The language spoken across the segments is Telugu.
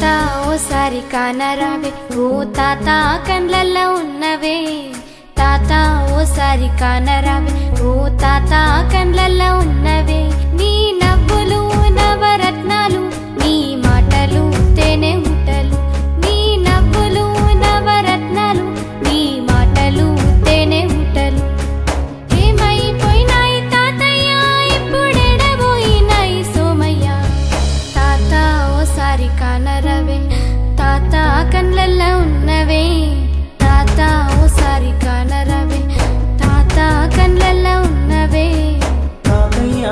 ఓసారి కానరావే ఓ తాత కండ్లల్లో ఉన్నవే తాత ఓసారి కానరావే ఓ తాత కండ్లల్లో ఉన్నవే నీ నవ్వులు నవరత్నాలు నీ మాటలు తేనె ఊటలు నీ నవ్వులు నవరత్నాలు నీ మాటలు తేనె ఊటలు ఏమైపోయినాయి తాతయ్య ఇప్పుడెడబోయినాయి సోమయ్య తాత ఓసారి కానరావే తాత కండ్లల్లో ఉన్నవే తాత ఓసారి కానరావే తాత కండ్లల్లో ఉన్నవే తాతయ్య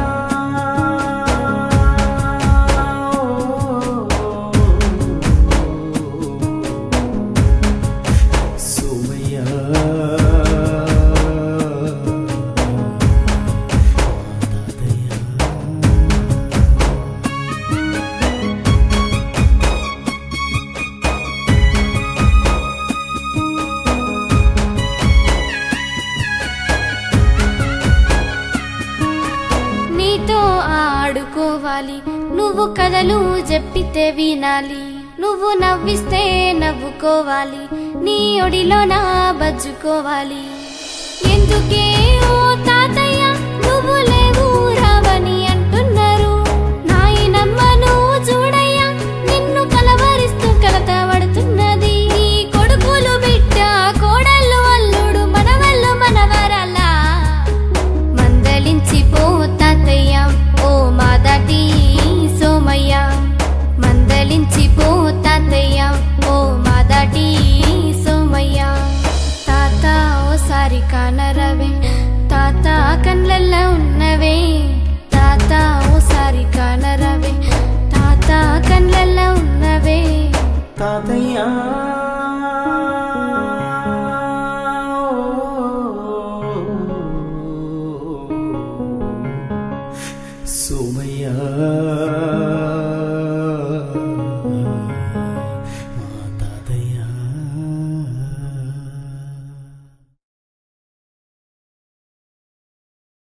సోమయ్య నీతో ఆడుకోవాలి నువ్వు కథలు చెప్పితే వినాలి నువ్వు నవ్విస్తే నవ్వుకోవాలి నీ ఒడిలో నా బజ్జుకోవాలి ఎందుకే ఓ తాతయ్య నువ్వు లేవు రావని అంటున్నారు నాయనమ్మను చూడయ్యా నిన్ను కలవరిస్తూ కలత పడుతున్నది నీ కొడుకులు బిడ్డ కోడళ్ళు అల్లుడు మనవళ్ళు మనవరాలా మందలించి పో తాతయ్య ఓ మాదాటి సోమయ్య మందలించి పో తాతయ్య ఓ మాదాటి సోమయ్య తాత ఓసారి కానరావే తాత కండ్లల్లో ఉన్నవే తాత ఓసారి కానరావే తాత కండ్లల్లో ఉన్నవే తాతయ్య సోమయ్య